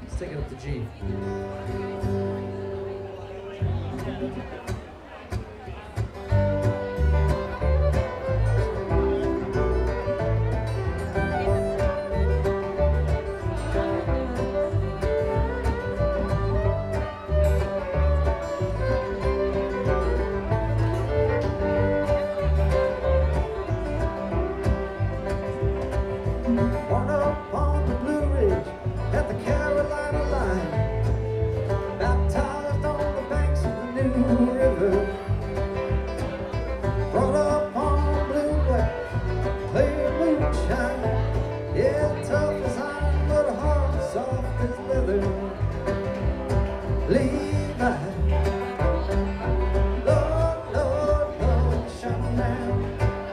Let's take it up to G. Born up on the Blue Ridge at the Carolina line, baptized on the banks of the New River. Brought up on blue black, playing moonshine. Yeah, tough as iron, but a heart soft as leather. Levi, Lord, Lord, Lord, shut 'em down.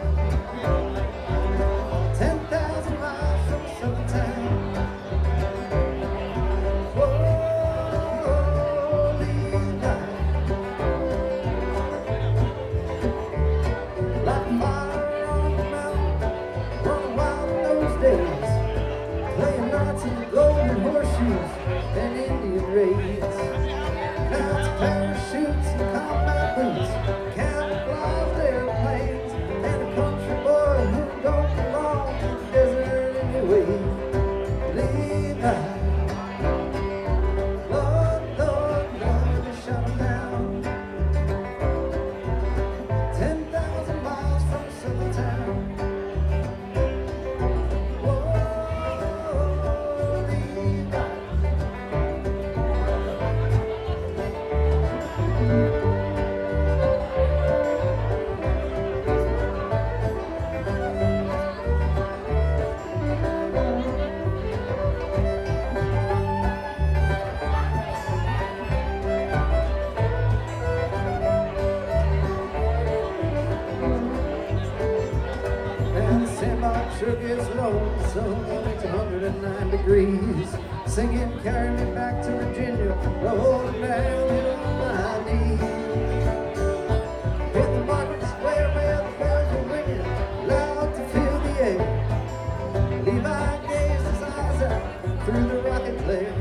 10,000 miles from Southern town. Whoa, Levi. Like fire on the mountain, running wild in those days, playing nights in the golden horseshoes and Indian raids. Now it's parachutes and combat boots, camouflaged airplanes, and a country boy who don't belong in the desert anyway. Levi, Lord, Lord, Lord, they shut 'em down. 10,000 miles from Southern town. Whoa, Levi. And the sandbox sure gets lonesome when it's 109 degrees. Singing, carry me back to Virginia, rolling down in on my knees. In the market square where the bells are ringing, loud to fill the air. Levi gazed his eyes out through the rocket glare.